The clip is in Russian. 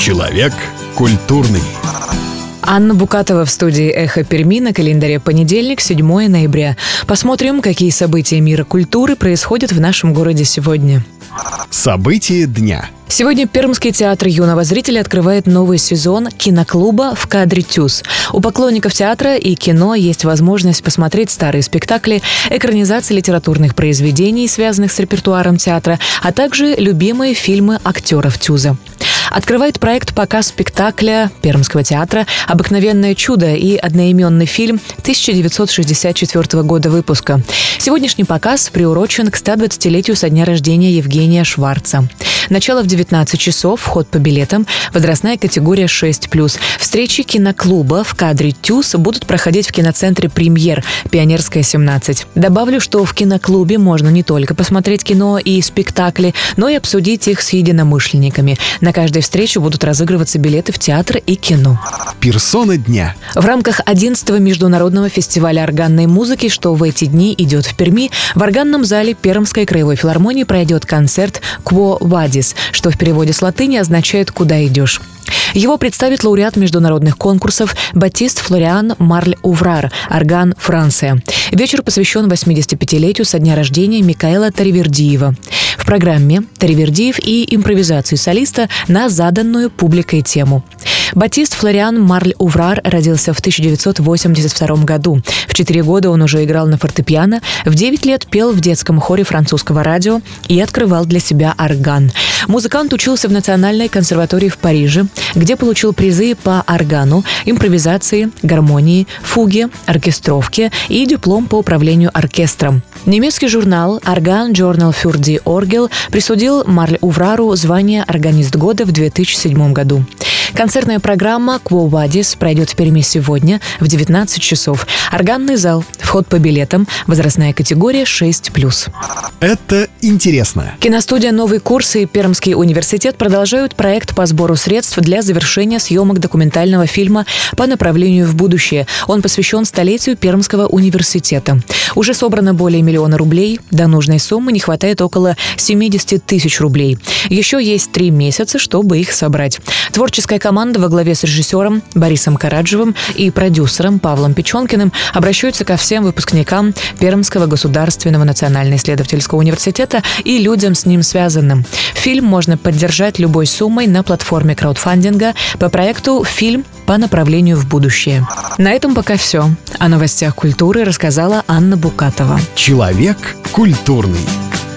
Человек культурный. Анна Букатова в студии «Эхо Перми», на календаре понедельник, 7 ноября. Посмотрим, какие события мира культуры происходят в нашем городе сегодня. События дня. Сегодня Пермский театр юного зрителя открывает новый сезон киноклуба «В кадре ТЮЗ». У поклонников театра и кино есть возможность посмотреть старые спектакли, экранизации литературных произведений, связанных с репертуаром театра, а также любимые фильмы актеров ТЮЗа. Открывает проект показ спектакля Пермского театра «Обыкновенное чудо» и одноименный фильм 1964 года выпуска. Сегодняшний показ приурочен к 120-летию со дня рождения Евгения Шварца. Начало в 19 часов, вход по билетам, возрастная категория 6+. Встречи киноклуба «В кадре ТЮЗ» будут проходить в киноцентре «Премьер», Пионерская, 17. Добавлю, что в киноклубе можно не только посмотреть кино и спектакли, но и обсудить их с единомышленниками. На каждой встрече будут разыгрываться билеты в театр и кино. Персона дня. В рамках 11-го международного фестиваля органной музыки, что в эти дни идет в Перми, в органном зале Пермской краевой филармонии пройдет концерт «Quo Vadis», что в переводе с латыни означает «Куда идешь?». Его представит лауреат международных конкурсов Батист Флориан Марль Уврар, орган, Франция. Вечер посвящен 85-летию со дня рождения Микаэла Таривердиева. В программе Таривердиев и импровизации солиста на заданную публикой тему. Батист Флориан Марль Уврар родился в 1982 году. В 4 года он уже играл на фортепиано, в 9 лет пел в детском хоре французского радио и открывал для себя орган. Музыкант учился в Национальной консерватории в Париже, где получил призы по органу, импровизации, гармонии, фуге, оркестровке и диплом по управлению оркестром. Немецкий журнал «Орган Journal für die Orgel» присудил Марль Уврару звание «Органист года» в 2007 году. Концертная программа «Quo Vadis» пройдет в Перми сегодня в 19 часов. Органный зал, вход по билетам, возрастная категория 6+. Это интересно. Киностудия «Новый курс» и Пермский университет продолжают проект по сбору средств для завершения съемок документального фильма по направлению в будущее. Он посвящен столетию Пермского университета. Уже собрано более 1 миллиона рублей. До нужной суммы не хватает около 70 тысяч рублей. Еще есть 3 месяца, чтобы их собрать. Творческая команда во главе с режиссером Борисом Караджевым и продюсером Павлом Печенкиным обращаются ко всем выпускникам Пермского государственного национально-исследовательского университета и людям с ним связанным. Фильм можно поддержать любой суммой на платформе краудфандинга по проекту «Фильм по направлению в будущее». На этом пока все. О новостях культуры рассказала Анна Букатова. Человек культурный.